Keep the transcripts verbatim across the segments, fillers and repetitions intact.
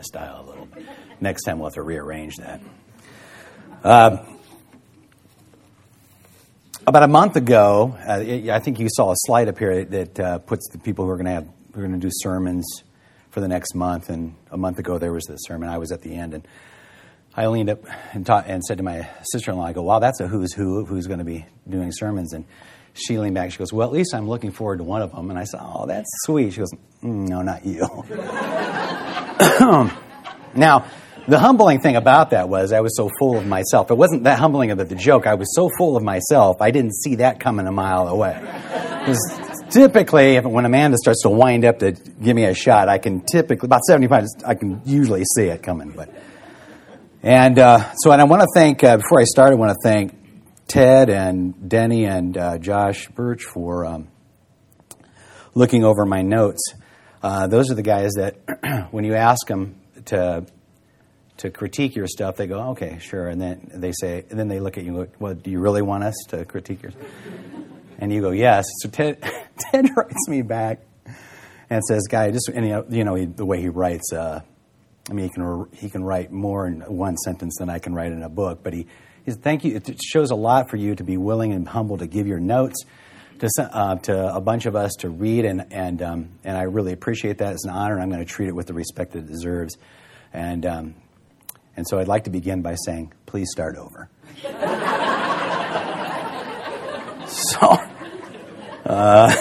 style a little bit. Next time we'll have to rearrange that. Uh, about a month ago, uh, it, I think you saw a slide up here that uh, puts the people who are going to have who are going to do sermons for the next month. And a month ago there was the sermon. I was at the end, and I leaned up and, taught, and said to my sister-in-law, I go, "Wow, that's a who's who of who's going to be doing sermons." And she leaned back. She goes, "Well, at least I'm looking forward to one of them." And I said, "Oh, that's sweet." She goes, mm, "No, not you." Now, the humbling thing about that was I was so full of myself. It wasn't that humbling about the joke. I was so full of myself, I didn't see that coming a mile away. Because typically, if, when Amanda starts to wind up to give me a shot, I can typically, about seventy-five, I can usually see it coming. But And uh, so and I want to thank, uh, before I start, I want to thank Ted and Denny and uh, Josh Birch for um, looking over my notes. Uh, those are the guys that, when you ask them to to critique your stuff, they go, "Okay, sure," and then they say, and then they look at you and go, "Well, do you really want us to critique yours?" And you go, "Yes." So Ted, Ted writes me back and says, "Guy, just and, you know, you know he, the way he writes." Uh, I mean, he can he can write more in one sentence than I can write in a book, but he. He said, "Thank you. It shows a lot for you to be willing and humble to give your notes to uh, to a bunch of us to read, and and um, and I really appreciate that. It's an honor, and I'm going to treat it with the respect it deserves." And um, and so I'd like to begin by saying, please start over. so, uh,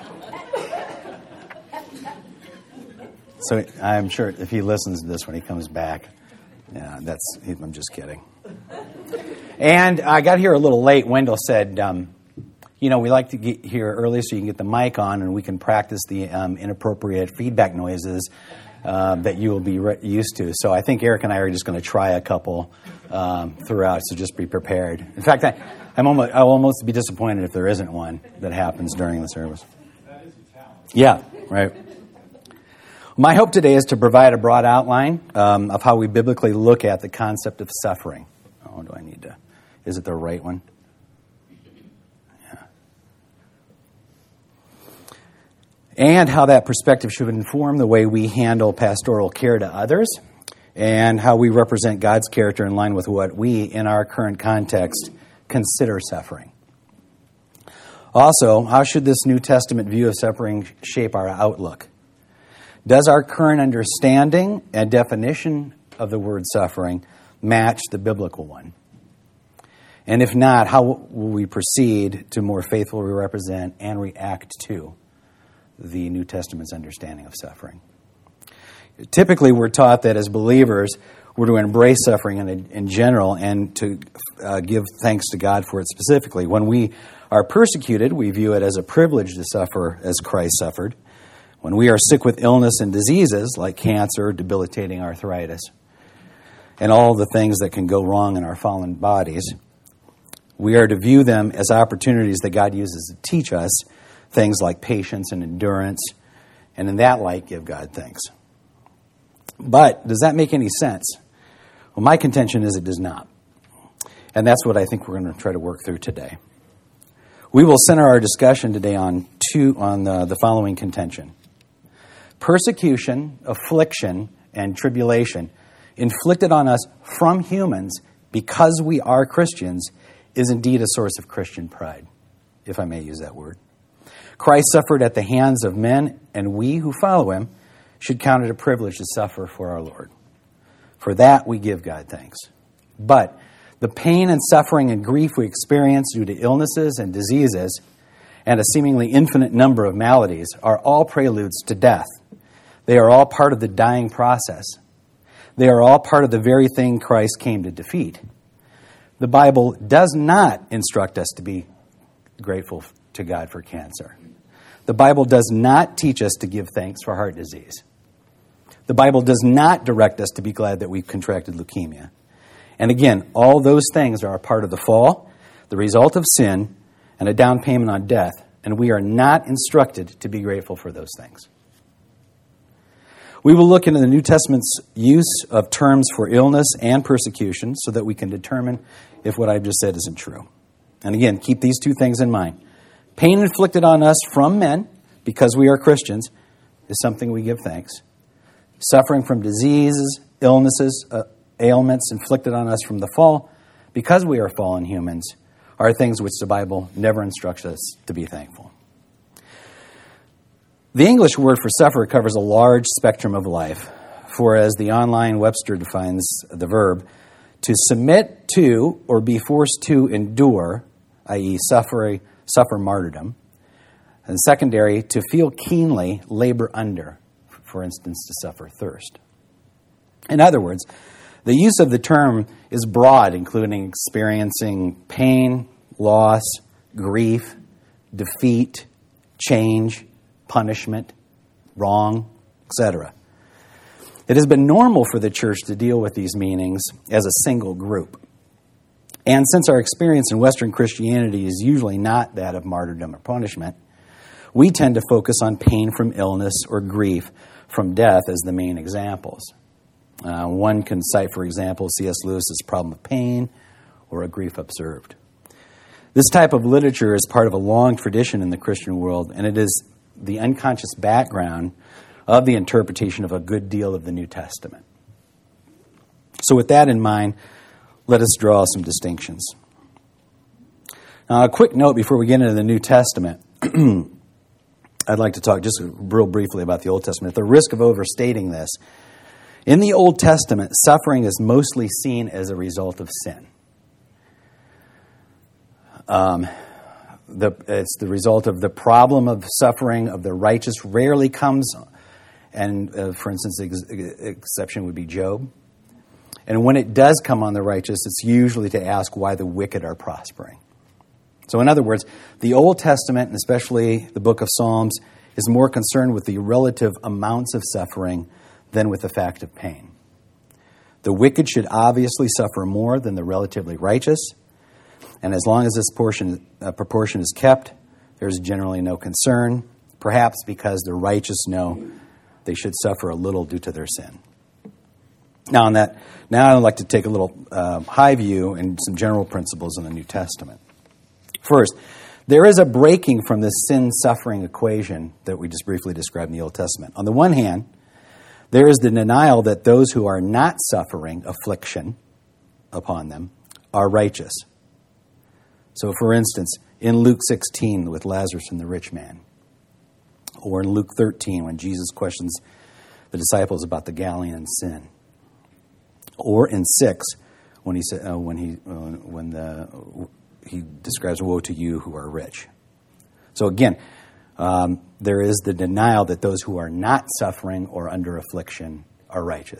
so I'm sure if he listens to this when he comes back, yeah, that's. I'm just kidding. And I got here a little late. Wendell said, um, you know, we like to get here early so you can get the mic on and we can practice the um, inappropriate feedback noises uh, that you will be re- used to. So I think Eric and I are just going to try a couple um, throughout, so just be prepared. In fact, I, I'm almost, I'll almost be disappointed if there isn't one that happens during the service. That is a talent. Yeah, right. My hope today is to provide a broad outline um, of how we biblically look at the concept of suffering. Oh, do I need to? Is it the right one? Yeah. And how that perspective should inform the way we handle pastoral care to others, and how we represent God's character in line with what we, in our current context, consider suffering. Also, how should this New Testament view of suffering shape our outlook? Does our current understanding and definition of the word suffering match the biblical one? And if not, how will we proceed to more faithfully represent and react to the New Testament's understanding of suffering? Typically, we're taught that as believers, we're to embrace suffering in, in general and to uh, give thanks to God for it specifically. When we are persecuted, we view it as a privilege to suffer as Christ suffered. When we are sick with illness and diseases like cancer, debilitating arthritis, and all the things that can go wrong in our fallen bodies, we are to view them as opportunities that God uses to teach us things like patience and endurance, and in that light, give God thanks. But does that make any sense? Well, my contention is it does not. And that's what I think we're going to try to work through today. We will center our discussion today on two on the, the following contention. Persecution, affliction, and tribulation inflicted on us from humans because we are Christians is indeed a source of Christian pride, if I may use that word. Christ suffered at the hands of men, and we who follow him should count it a privilege to suffer for our Lord. For that we give God thanks. But the pain and suffering and grief we experience due to illnesses and diseases and a seemingly infinite number of maladies are all preludes to death. They are all part of the dying process. They are all part of the very thing Christ came to defeat. The Bible does not instruct us to be grateful to God for cancer. The Bible does not teach us to give thanks for heart disease. The Bible does not direct us to be glad that we've contracted leukemia. And again, all those things are a part of the fall, the result of sin, and a down payment on death. And we are not instructed to be grateful for those things. We will look into the New Testament's use of terms for illness and persecution so that we can determine if what I've just said isn't true. And again, keep these two things in mind. Pain inflicted on us from men because we are Christians is something we give thanks. suffering from diseases, illnesses, uh, ailments inflicted on us from the fall, because we are fallen humans, are things which the Bible never instructs us to be thankful. The English word for suffer covers a large spectrum of life, for as the online Webster defines the verb, to submit to or be forced to endure, that is suffer, suffer martyrdom, and secondary, to feel keenly, labor under, for instance, to suffer thirst. In other words, the use of the term is broad, including experiencing pain, loss, grief, defeat, change, punishment, wrong, et cetera. It has been normal for the church to deal with these meanings as a single group. And since our experience in Western Christianity is usually not that of martyrdom or punishment, we tend to focus on pain from illness or grief from death as the main examples. Uh, one can cite, for example, C S Lewis's Problem of Pain or A Grief Observed. This type of literature is part of a long tradition in the Christian world, and it is the unconscious background of the interpretation of a good deal of the New Testament. So with that in mind, let us draw some distinctions. Now, a quick note before we get into the New Testament. I'd like to talk just real briefly about the Old Testament. At the risk of overstating this, in the Old Testament, suffering is mostly seen as a result of sin. Um, the, it's the result of the problem of suffering of the righteous rarely comes, and uh, for instance, the ex- exception would be Job. And when it does come on the righteous, it's usually to ask why the wicked are prospering. So in other words, the Old Testament, and especially the book of Psalms, is more concerned with the relative amounts of suffering than with the fact of pain. The wicked should obviously suffer more than the relatively righteous, and as long as this portion, uh, proportion is kept, there's generally no concern, perhaps because the righteous know they should suffer a little due to their sin. Now, on that, now I'd like to take a little uh, high view and some general principles in the New Testament. First, there is a breaking from this sin-suffering equation that we just briefly described in the Old Testament. On the one hand, there is the denial that those who are not suffering affliction upon them are righteous. So, for instance, in Luke sixteen with Lazarus and the rich man, or in Luke thirteen when Jesus questions the disciples about the Galilean sin, or in six when he said uh, when he uh, when the he describes woe to you who are rich. So again, um, there is the denial that those who are not suffering or under affliction are righteous.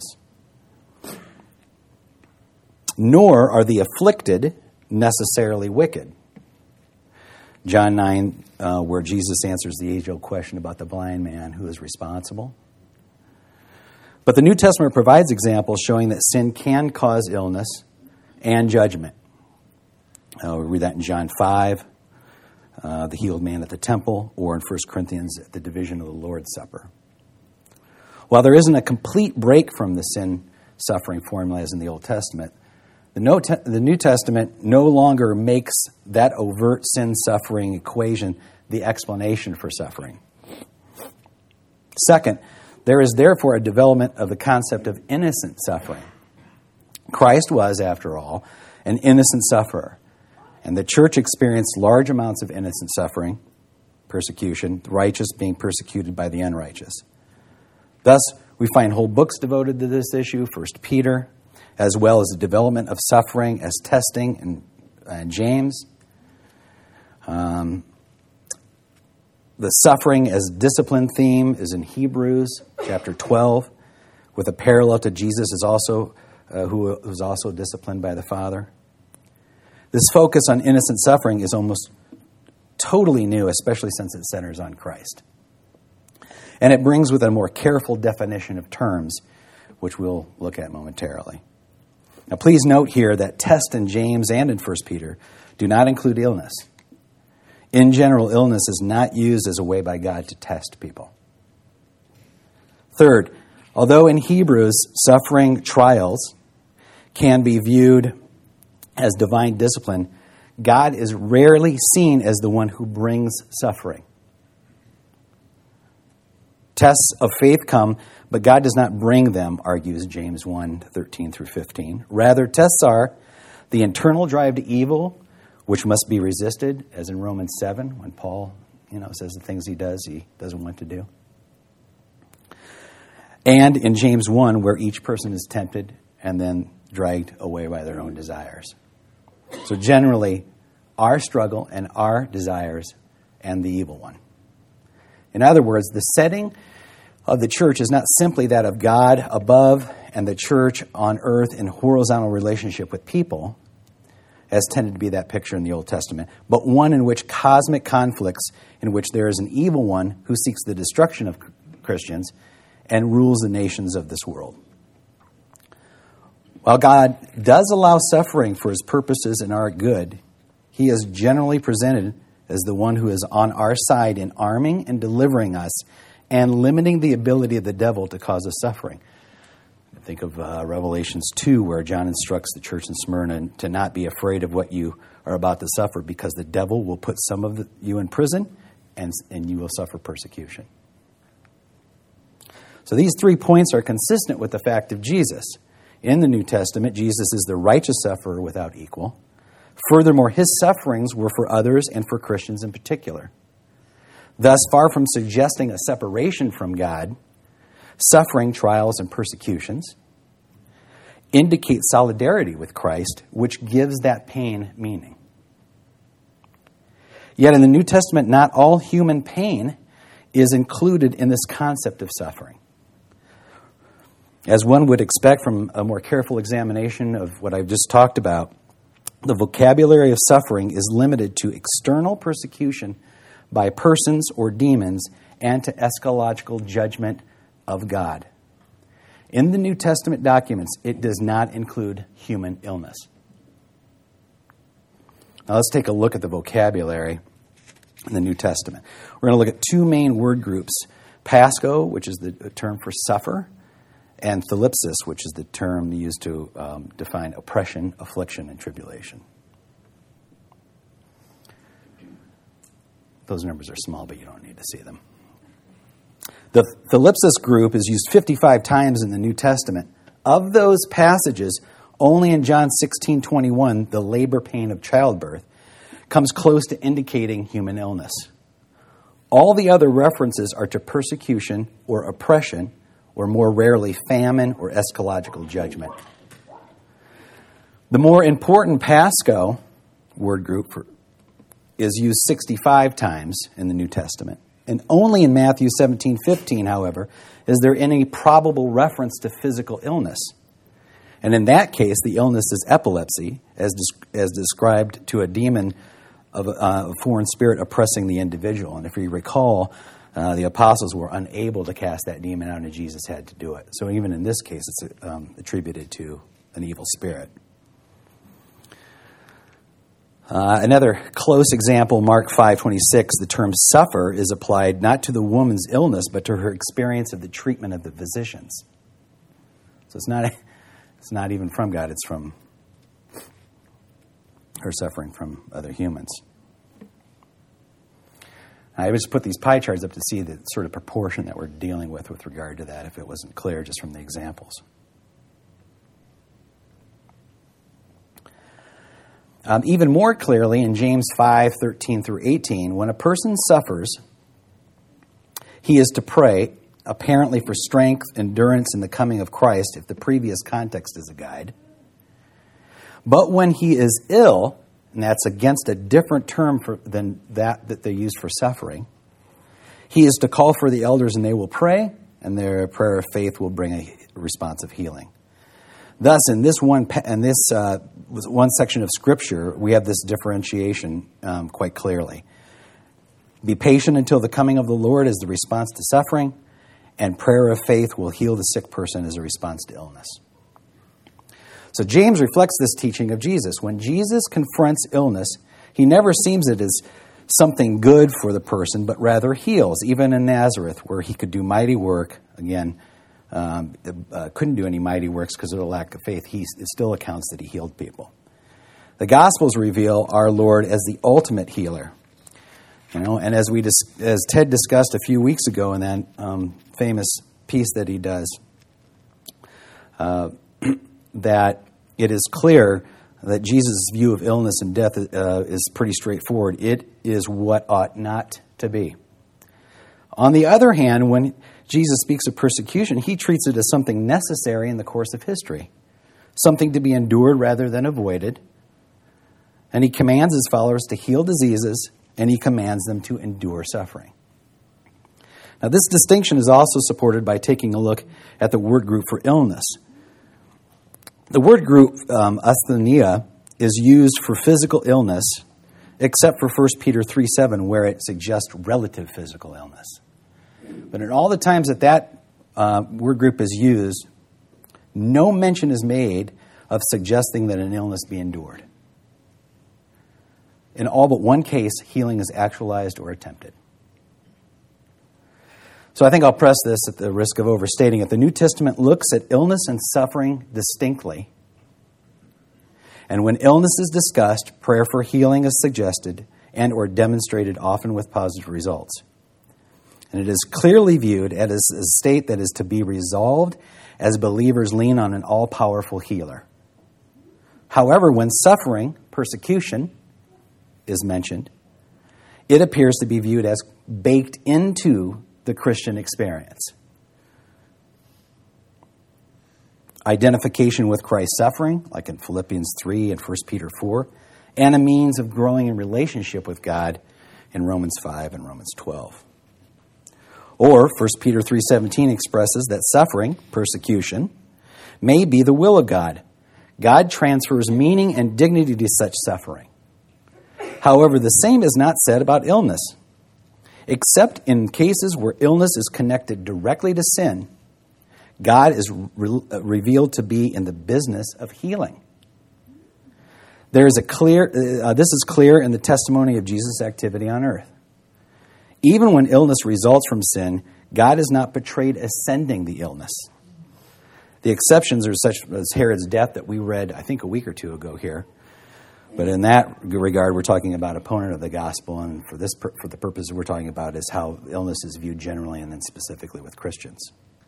Nor are the afflicted necessarily wicked. John nine, uh, where Jesus answers the age-old question about the blind man who is responsible. But the New Testament provides examples showing that sin can cause illness and judgment. Uh, we read that in John five, uh, the healed man at the temple, or in First Corinthians, at the division of the Lord's Supper. While there isn't a complete break from the sin-suffering formula as in the Old Testament, the, no te- the New Testament no longer makes that overt sin-suffering equation the explanation for suffering. Second, there is therefore a development of the concept of innocent suffering. Christ was, after all, an innocent sufferer. And the church experienced large amounts of innocent suffering, persecution, the righteous being persecuted by the unrighteous. Thus, we find whole books devoted to this issue, First Peter, as well as the development of suffering as testing in, in James. Um, the suffering as discipline theme is in Hebrews chapter twelve, with a parallel to Jesus is also uh, who was also disciplined by the Father. This focus on innocent suffering is almost totally new, especially since it centers on Christ. And it brings with it a more careful definition of terms, which we'll look at momentarily. Now, please note here that tests in James and in First Peter do not include illness. In general, illness is not used as a way by God to test people. Third, although in Hebrews, suffering trials can be viewed as divine discipline, God is rarely seen as the one who brings suffering. Tests of faith come, but God does not bring them, argues James one, thirteen through fifteen. Rather, tests are the internal drive to evil, which must be resisted, as in Romans seven, when Paul, you know, says the things he does, he doesn't want to do. And in James one, where each person is tempted and then dragged away by their own desires. So generally, our struggle and our desires and the evil one. In other words, the setting of the church is not simply that of God above and the church on earth in horizontal relationship with people, as tended to be that picture in the Old Testament, but one in which cosmic conflicts, in which there is an evil one who seeks the destruction of Christians and rules the nations of this world. While God does allow suffering for his purposes and our good, he is generally presented as the one who is on our side in arming and delivering us and limiting the ability of the devil to cause us suffering. Think of uh, Revelations two, where John instructs the church in Smyrna to not be afraid of what you are about to suffer, because the devil will put some of the, you in prison and, and you will suffer persecution. So these three points are consistent with the fact of Jesus. In the New Testament, Jesus is the righteous sufferer without equal. Furthermore, his sufferings were for others and for Christians in particular. Thus, far from suggesting a separation from God, suffering, trials, and persecutions indicate solidarity with Christ, which gives that pain meaning. Yet in the New Testament, not all human pain is included in this concept of suffering. As one would expect from a more careful examination of what I've just talked about, the vocabulary of suffering is limited to external persecution by persons or demons and to eschatological judgment of God. In the New Testament documents, it does not include human illness. Now let's take a look at the vocabulary in the New Testament. We're going to look at two main word groups: pasco, which is the term for suffer, and thlipsis, which is the term used to um, define oppression, affliction, and tribulation. Those numbers are small, but you don't need to see them. The thlipsis group is used fifty-five times in the New Testament. Of those passages, only in John sixteen twenty-one, the labor pain of childbirth, comes close to indicating human illness. All the other references are to persecution or oppression, or more rarely famine or eschatological judgment. The more important pasco word group for, is used sixty-five times in the New Testament. And only in Matthew seventeen fifteen, however, is there any probable reference to physical illness. And in that case, the illness is epilepsy, as, as described to a demon of a, uh, a foreign spirit oppressing the individual. And if you recall, Uh, the apostles were unable to cast that demon out, and Jesus had to do it. So even in this case, it's um, attributed to an evil spirit. Uh, another close example, Mark five twenty-six, the term suffer is applied not to the woman's illness, but to her experience of the treatment of the physicians. So it's not, it's not even from God, it's from her suffering from other humans. I just put these pie charts up to see the sort of proportion that we're dealing with with regard to that, if it wasn't clear just from the examples. Um, even more clearly, in James five thirteen through eighteen, when a person suffers, he is to pray, apparently for strength, endurance, and the coming of Christ, if the previous context is a guide. But when he is ill, and that's against a different term for, than that that they use for suffering, he is to call for the elders and they will pray, and their prayer of faith will bring a response of healing. Thus, in this one in this uh, one section of Scripture, we have this differentiation um, quite clearly. Be patient until the coming of the Lord is the response to suffering, and prayer of faith will heal the sick person as a response to illness. So James reflects this teaching of Jesus. When Jesus confronts illness, he never seems it as something good for the person, but rather heals. Even in Nazareth, where he could do mighty work, again, um, uh, couldn't do any mighty works because of the lack of faith, he it still accounts that he healed people. The Gospels reveal our Lord as the ultimate healer. You know, and as we dis- as Ted discussed a few weeks ago in that um, famous piece that he does, uh, that it is clear that Jesus' view of illness and death uh, is pretty straightforward. It is what ought not to be. On the other hand, when Jesus speaks of persecution, he treats it as something necessary in the course of history, something to be endured rather than avoided. And he commands his followers to heal diseases, and he commands them to endure suffering. Now, this distinction is also supported by taking a look at the word group for illness. The word group, um, asthenia, is used for physical illness, except for First Peter three seven, where it suggests relative physical illness. But in all the times that that uh, word group is used, no mention is made of suggesting that an illness be endured. In all but one case, healing is actualized or attempted. So I think I'll press this at the risk of overstating it. The New Testament looks at illness and suffering distinctly. And when illness is discussed, prayer for healing is suggested and or demonstrated, often with positive results. And it is clearly viewed as a state that is to be resolved as believers lean on an all-powerful healer. However, when suffering, persecution, is mentioned, it appears to be viewed as baked into the Christian experience. Identification with Christ's suffering, like in Philippians three and First Peter four, and a means of growing in relationship with God in Romans five and Romans twelve. Or First Peter three seventeen expresses that suffering, persecution, may be the will of God. God transfers meaning and dignity to such suffering. However, the same is not said about illness. Except in cases where illness is connected directly to sin, God is re- revealed to be in the business of healing. There is a clear. Uh, this is clear in the testimony of Jesus' activity on earth. Even when illness results from sin, God is not portrayed as sending the illness. The exceptions are such as Herod's death that we read, I think, a week or two ago here. But in that regard, we're talking about opponent of the gospel, and for this, for the purpose we're talking about is how illness is viewed generally and then specifically with Christians.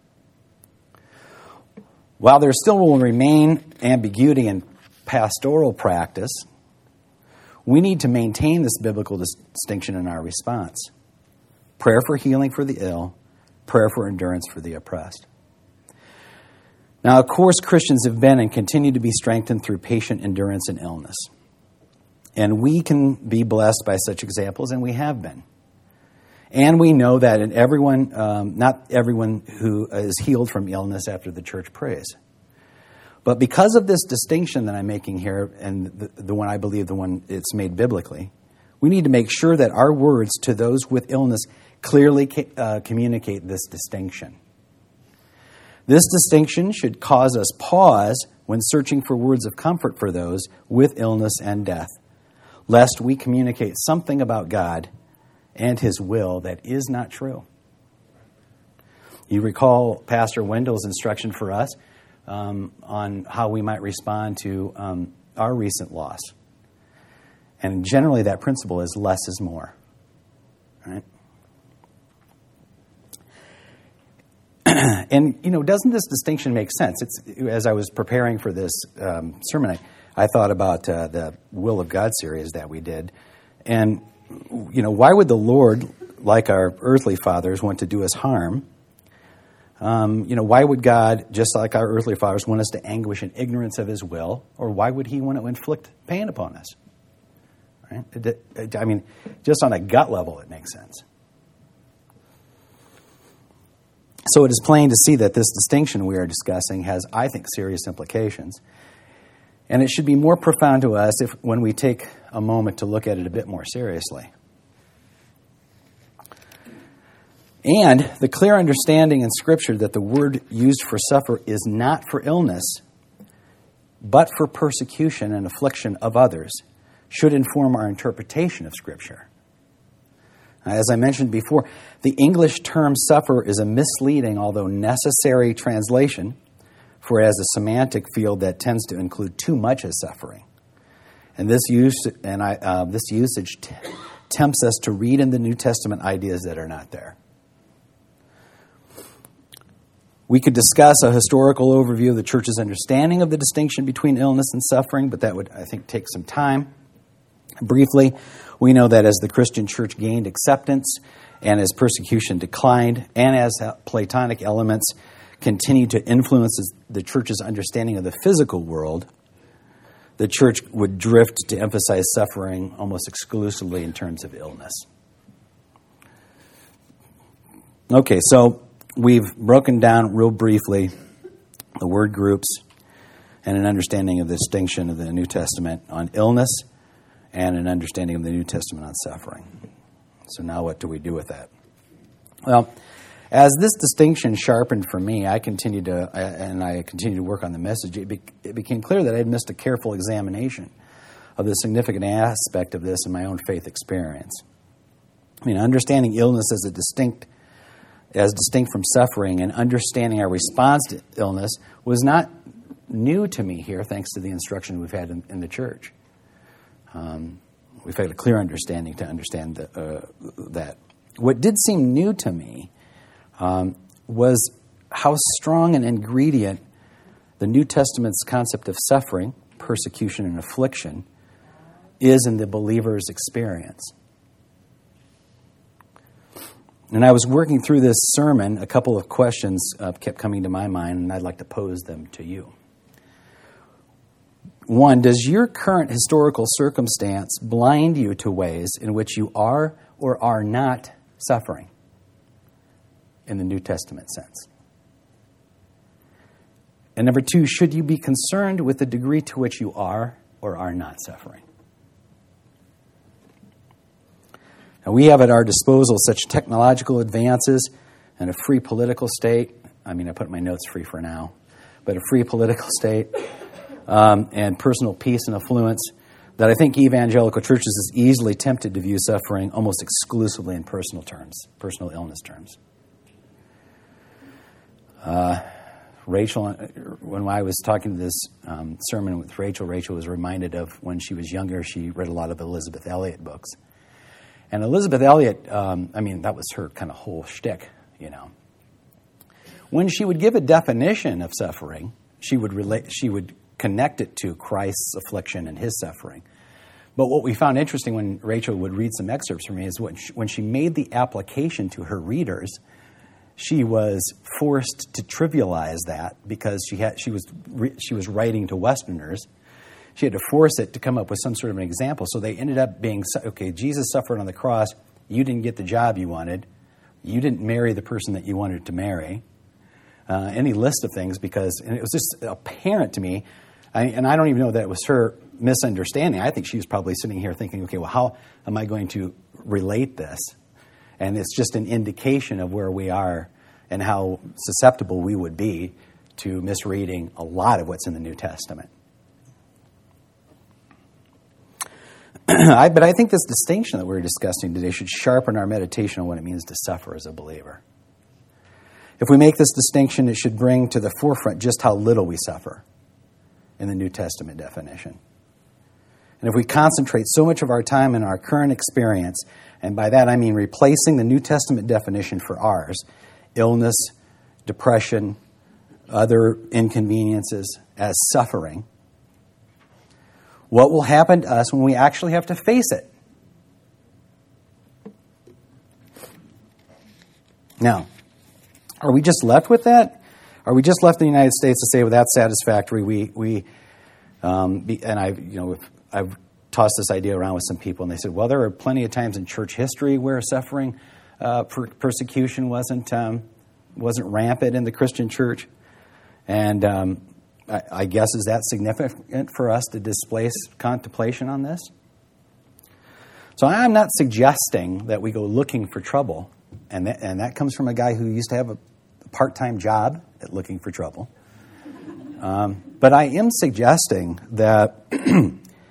While there still will remain ambiguity in pastoral practice, we need to maintain this biblical distinction in our response. Prayer for healing for the ill, prayer for endurance for the oppressed. Now, of course, Christians have been and continue to be strengthened through patient endurance in illness. And we can be blessed by such examples, and we have been. And we know that in everyone, um, not everyone who is healed from illness after the church prays. But because of this distinction that I'm making here, and the, the one I believe, the one it's made biblically, we need to make sure that our words to those with illness clearly uh, communicate this distinction. This distinction should cause us pause when searching for words of comfort for those with illness and death, lest we communicate something about God and His will that is not true. You recall Pastor Wendell's instruction for us um, on how we might respond to um, our recent loss. And generally that principle is less is more. Right? And, you know, doesn't this distinction make sense? It's, as I was preparing for this um, sermon, I, I thought about uh, the Will of God series that we did. And, you know, why would the Lord, like our earthly fathers, want to do us harm? Um, you know, why would God, just like our earthly fathers, want us to anguish in ignorance of His will? Or why would He want to inflict pain upon us? Right? It, it, I mean, just on a gut level, it makes sense. So it is plain to see that this distinction we are discussing has, I think, serious implications. And it should be more profound to us if when we take a moment to look at it a bit more seriously. And the clear understanding in Scripture that the word used for suffer is not for illness, but for persecution and affliction of others, should inform our interpretation of Scripture. As I mentioned before, the English term suffer is a misleading, although necessary translation, for it has a semantic field that tends to include too much as suffering. And this use and I, uh, this usage t- tempts us to read in the New Testament ideas that are not there. We could discuss a historical overview of the church's understanding of the distinction between illness and suffering, but that would, I think, take some time. Briefly, we know that as the Christian church gained acceptance and as persecution declined, and as Platonic elements continued to influence the church's understanding of the physical world, the church would drift to emphasize suffering almost exclusively in terms of illness. Okay, so we've broken down real briefly the word groups and an understanding of the distinction of the New Testament on illness and an understanding of the New Testament on suffering. So now what do we do with that? Well, as this distinction sharpened for me, I continued to, and I continued to work on the message, it, be, it became clear that I had missed a careful examination of the significant aspect of this in my own faith experience. I mean, understanding illness as a distinct as distinct from suffering and understanding our response to illness was not new to me here, thanks to the instruction we've had in, in the church. Um, we've had a clear understanding to understand the, uh, that. What did seem new to me um, was how strong an ingredient the New Testament's concept of suffering, persecution, and affliction is in the believer's experience. And I was working through this sermon, a couple of questions uh, kept coming to my mind, and I'd like to pose them to you. One, does your current historical circumstance blind you to ways in which you are or are not suffering in the New Testament sense? And number two, should you be concerned with the degree to which you are or are not suffering? Now, we have at our disposal such technological advances and a free political state. I mean, I put my notes free for now, but a free political state um, and personal peace and affluence that I think evangelical churches is easily tempted to view suffering almost exclusively in personal terms, personal illness terms. Uh, Rachel, when I was talking to this um, sermon with Rachel, Rachel was reminded of when she was younger, she read a lot of Elizabeth Elliot books. And Elizabeth Elliot, um, I mean, that was her kind of whole shtick, you know. When she would give a definition of suffering, she would relate, she would connect it to Christ's affliction and his suffering. But what we found interesting when Rachel would read some excerpts from me is when she, when she made the application to her readers, she was forced to trivialize that because she had she was she was writing to Westerners. She had to force it to come up with some sort of an example. So they ended up being, okay, Jesus suffered on the cross. You didn't get the job you wanted. You didn't marry the person that you wanted to marry. Uh, any list of things because, and it was just apparent to me, I, and I don't even know that it was her misunderstanding. I think she was probably sitting here thinking, okay, well, how am I going to relate this? And it's just an indication of where we are and how susceptible we would be to misreading a lot of what's in the New Testament. I, but I think this distinction that we're discussing today should sharpen our meditation on what it means to suffer as a believer. If we make this distinction, it should bring to the forefront just how little we suffer in the New Testament definition. And if we concentrate so much of our time in our current experience, and by that I mean replacing the New Testament definition for ours, illness, depression, other inconveniences as suffering, what will happen to us when we actually have to face it? Now, are we just left with that? Are we just left in the United States to say, well, that's satisfactory? We, we, um, be, and I, you know, I've tossed this idea around with some people, and they said, well, there are plenty of times in church history where suffering, uh, per- persecution wasn't um, wasn't rampant in the Christian church, and um, I, I guess is that significant for us to displace contemplation on this? So I'm not suggesting that we go looking for trouble, and that, and that comes from a guy who used to have a part-time job at looking for trouble. Um, but I am suggesting that it,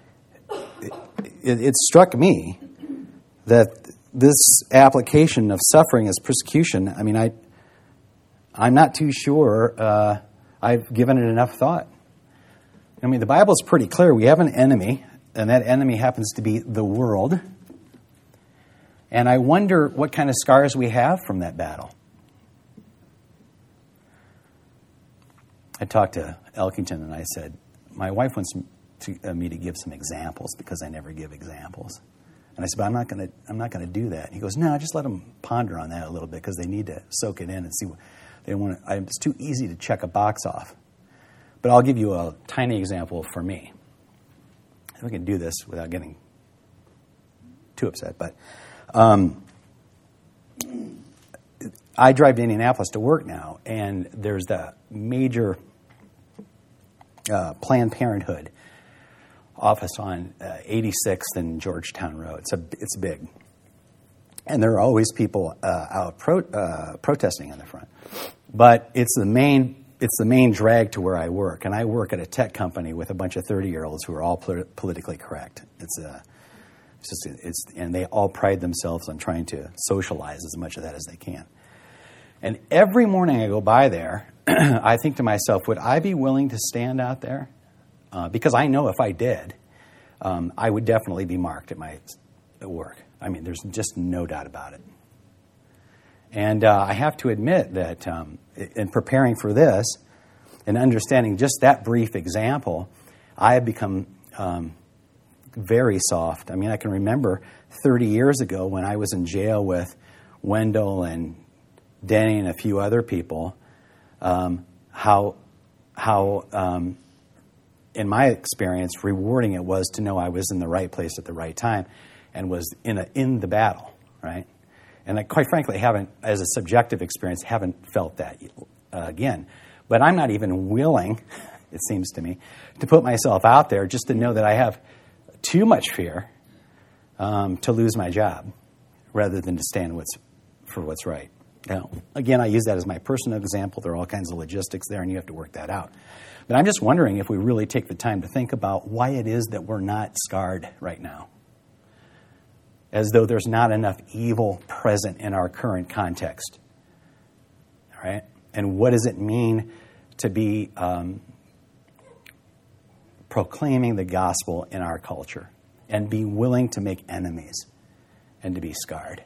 it struck me that this application of suffering as persecution, I mean, I, I'm not too sure uh, I've given it enough thought. I mean, the Bible's pretty clear. We have an enemy, and that enemy happens to be the world. And I wonder what kind of scars we have from that battle. I talked to Elkington and I said, my wife wants to, uh, me to give some examples because I never give examples. And I said, but I'm not going to I'm not going to do that. And he goes, no, just let them ponder on that a little bit because they need to soak it in and see what they don't want to. It's too easy to check a box off. But I'll give you a tiny example for me. If we can do this without getting too upset. But um, I drive to Indianapolis to work now, and there's the major uh, Planned Parenthood office on uh, eighty-sixth and Georgetown Road. It's a, it's big. And there are always people uh, out pro, uh, protesting in the front. But it's the main it's the main drag to where I work. And I work at a tech company with a bunch of thirty-year-olds who are all pol- politically correct. It's a, it's just it's and they all pride themselves on trying to socialize as much of that as they can. And every morning I go by there, I think to myself, would I be willing to stand out there? Uh, because I know if I did, um, I would definitely be marked at my at work. I mean, there's just no doubt about it. And uh, I have to admit that um, in preparing for this and understanding just that brief example, I have become um, very soft. I mean, I can remember thirty years ago when I was in jail with Wendell and Denny and a few other people, um, how how um, in my experience, rewarding it was to know I was in the right place at the right time and was in a, in the battle, right? And I, quite frankly, haven't, as a subjective experience, haven't felt that uh, again. But I'm not even willing, it seems to me, to put myself out there just to know that I have too much fear um, to lose my job rather than to stand what's, for what's right. Now, again, I use that as my personal example. There are all kinds of logistics there, and you have to work that out. But I'm just wondering if we really take the time to think about why it is that we're not scarred right now, as though there's not enough evil present in our current context. All right? And what does it mean to be um, proclaiming the gospel in our culture and be willing to make enemies and to be scarred?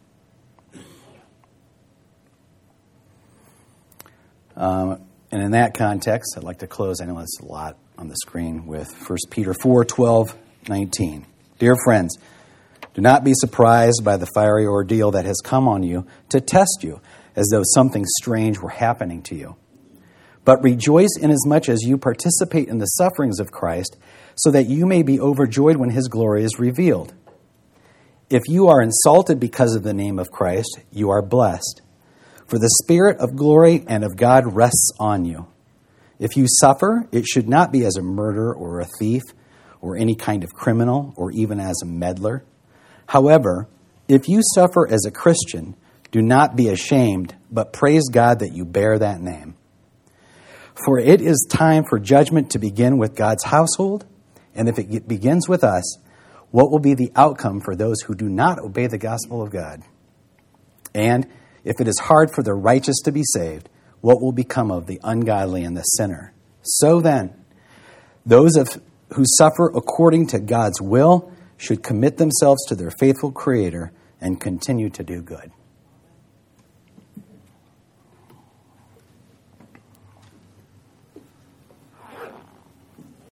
Um, and in that context, I'd like to close, I know it's a lot on the screen, with First Peter four, twelve, nineteen. Dear friends, do not be surprised by the fiery ordeal that has come on you to test you, as though something strange were happening to you. But rejoice inasmuch as you participate in the sufferings of Christ, so that you may be overjoyed when his glory is revealed. If you are insulted because of the name of Christ, you are blessed, for the Spirit of glory and of God rests on you. If you suffer, it should not be as a murderer or a thief or any kind of criminal or even as a meddler. However, if you suffer as a Christian, do not be ashamed, but praise God that you bear that name. For it is time for judgment to begin with God's household, and if it begins with us, what will be the outcome for those who do not obey the gospel of God? And if it is hard for the righteous to be saved, what will become of the ungodly and the sinner? So then, those of who suffer according to God's will should commit themselves to their faithful Creator and continue to do good.